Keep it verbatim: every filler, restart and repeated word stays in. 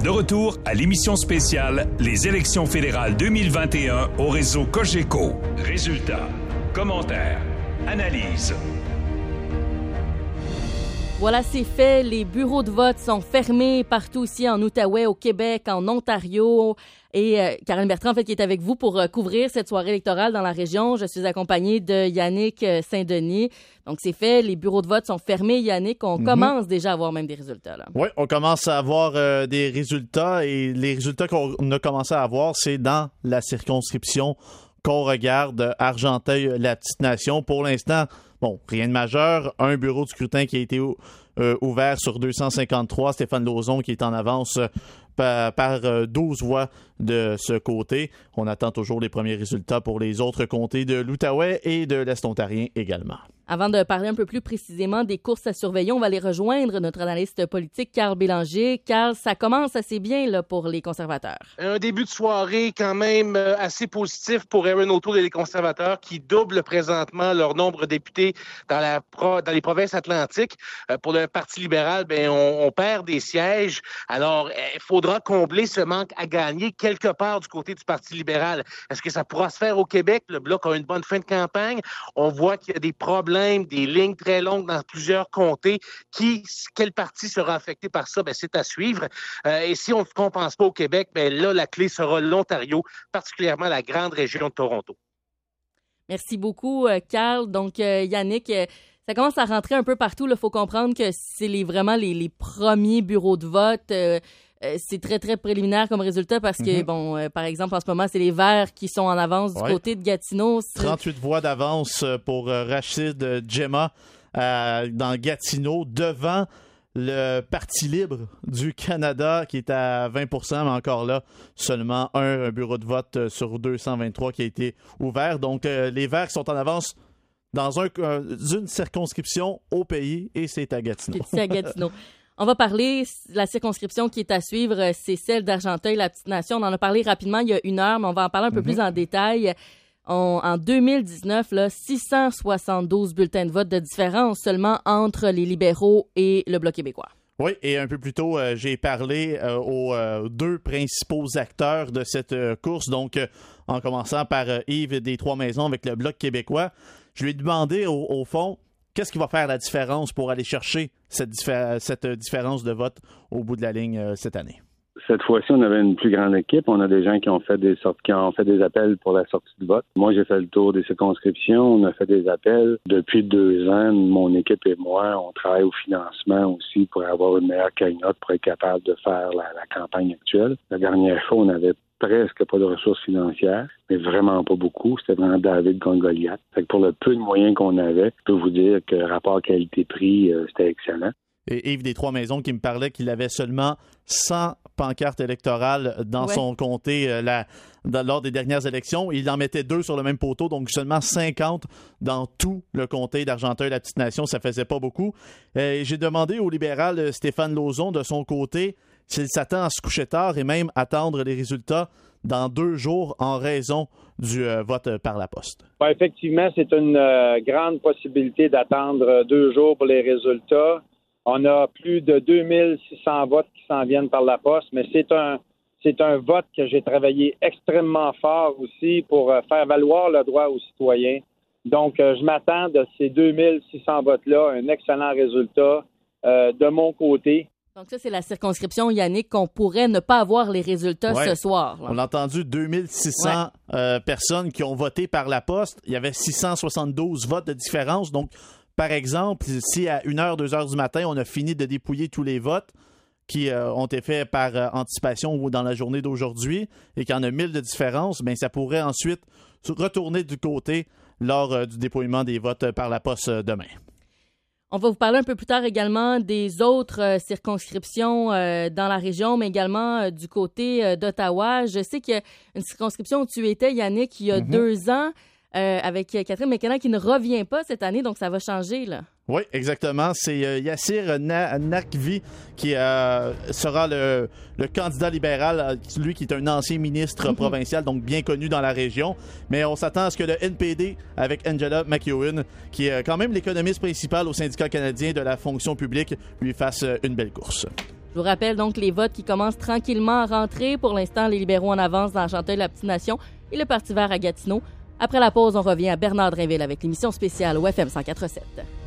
De retour à l'émission spéciale Les élections fédérales deux mille vingt et un au réseau Cogeco. Résultats, commentaires, analyses. Voilà, c'est fait. Les bureaux de vote sont fermés partout ici en Outaouais, au Québec, en Ontario. Et euh, Karen Bertrand, en fait, qui est avec vous pour euh, couvrir cette soirée électorale dans la région. Je suis accompagnée de Yannick euh, Saint-Denis. Donc, c'est fait. Les bureaux de vote sont fermés, Yannick. On mm-hmm. commence déjà à avoir même des résultats, là. Oui, on commence à avoir euh, des résultats. Et les résultats qu'on a commencé à avoir, c'est dans la circonscription qu'on regarde, Argenteuil, la petite nation. Pour l'instant, bon, rien de majeur. Un bureau de scrutin qui a été euh, ouvert sur deux cent cinquante-trois. Stéphane Lauzon qui est en avance euh, par, par euh, douze voix de ce côté. On attend toujours les premiers résultats pour les autres comtés de l'Outaouais et de l'Est ontarien également. Avant de parler un peu plus précisément des courses à surveiller, on va aller rejoindre notre analyste politique, Carl Bélanger. Carl, ça commence assez bien là, pour les conservateurs. Un début de soirée quand même assez positif pour Erin O'Toole et les conservateurs qui doublent présentement leur nombre de députés dans, la pro, dans les provinces atlantiques. Pour le Parti libéral, ben, on, on perd des sièges. Alors, il faudra combler ce manque à gagner quelque part du côté du Parti libéral. Est-ce que ça pourra se faire au Québec? Le Bloc a une bonne fin de campagne. On voit qu'il y a des problèmes, des lignes très longues dans plusieurs comtés. Qui, quel parti sera affecté par ça? Ben, c'est à suivre. Euh, et si on ne compense pas au Québec, ben là, la clé sera l'Ontario, particulièrement la grande région de Toronto. Merci beaucoup, Carl. Donc, euh, Yannick, euh, ça commence à rentrer un peu partout. Il faut comprendre que c'est les, vraiment les, les premiers bureaux de vote. Euh, euh, c'est très, très préliminaire comme résultat parce que, mm-hmm. bon, euh, par exemple, en ce moment, c'est les Verts qui sont en avance du ouais. côté de Gatineau. C'est... trente-huit voix d'avance pour euh, Rachid Djema euh, dans Gatineau, devant le Parti libre du Canada qui est à vingt pour cent, mais encore là, seulement un, un bureau de vote sur deux cent vingt-trois qui a été ouvert. Donc, euh, les Verts sont en avance dans un, euh, une circonscription au pays et c'est à Gatineau. C'est à Gatineau. On va parler, la circonscription qui est à suivre, c'est celle d'Argenteuil, la petite nation. On en a parlé rapidement il y a une heure, mais on va en parler un peu mm-hmm. plus en détail. On, en deux mille dix-neuf, là, six cent soixante-douze bulletins de vote de différence seulement entre les libéraux et le Bloc québécois. Oui, et un peu plus tôt, euh, j'ai parlé euh, aux euh, deux principaux acteurs de cette euh, course, donc euh, en commençant par euh, Yves des Trois-Maisons avec le Bloc québécois. Je lui ai demandé, au, au fond, qu'est-ce qui va faire la différence pour aller chercher cette, diffé- cette différence de vote au bout de la ligne euh, cette année? Cette fois-ci, on avait une plus grande équipe. On a des gens qui ont fait des sortes, qui ont fait des appels pour la sortie de vote. Moi, j'ai fait le tour des circonscriptions. On a fait des appels. Depuis deux ans, mon équipe et moi, on travaille au financement aussi pour avoir une meilleure cagnotte pour être capable de faire la, la campagne actuelle. La dernière fois, on avait presque pas de ressources financières, mais vraiment pas beaucoup. C'était vraiment David contre Goliath. Fait que pour le peu de moyens qu'on avait, je peux vous dire que le rapport qualité-prix, euh, c'était excellent. Et Yves des Trois-Maisons qui me parlait qu'il avait seulement cent pancartes électorales dans ouais. son comté euh, la, dans, lors des dernières élections. Il en mettait deux sur le même poteau, donc seulement cinquante dans tout le comté d'Argenteuil, la petite nation. Ça faisait pas beaucoup. Euh, j'ai demandé au libéral Stéphane Lauzon de son côté s'il s'attend à se coucher tard et même attendre les résultats dans deux jours en raison du euh, vote par la poste. Ouais, effectivement, c'est une euh, grande possibilité d'attendre deux jours pour les résultats. On a plus de deux mille six cents votes qui s'en viennent par la poste, mais c'est un c'est un vote que j'ai travaillé extrêmement fort aussi pour euh, faire valoir le droit aux citoyens. Donc, euh, je m'attends de ces deux mille six cents votes-là, un excellent résultat euh, de mon côté. Donc ça, c'est la circonscription, Yannick, qu'on pourrait ne pas avoir les résultats ouais. ce soir. Là. On a entendu deux mille six cents ouais. euh, personnes qui ont voté par la poste. Il y avait six cent soixante-douze votes de différence, donc par exemple, si à une heure, deux heures du matin, on a fini de dépouiller tous les votes qui euh, ont été faits par euh, anticipation ou dans la journée d'aujourd'hui et qu'il y en a mille de différence, bien, ça pourrait ensuite retourner du côté lors euh, du dépouillement des votes par la poste euh, demain. On va vous parler un peu plus tard également des autres euh, circonscriptions euh, dans la région, mais également euh, du côté euh, d'Ottawa. Je sais qu'il y a une circonscription où tu étais, Yannick, il y a mm-hmm. deux ans. Euh, avec Catherine McKenna qui ne revient pas cette année, donc ça va changer, là. Oui, exactement. C'est euh, Yassir Na- Naqvi qui euh, sera le, le candidat libéral, lui qui est un ancien ministre mm-hmm. provincial, donc bien connu dans la région. Mais on s'attend à ce que le N P D, avec Angela McEwen, qui est quand même l'économiste principal au syndicat canadien de la fonction publique, lui fasse une belle course. Je vous rappelle donc les votes qui commencent tranquillement à rentrer. Pour l'instant, les libéraux en avance dans Argenteuil-la-Petite-Nation et le Parti vert à Gatineau. Après la pause, on revient à Bernard Drinville avec l'émission spéciale au F M cent quatre sept.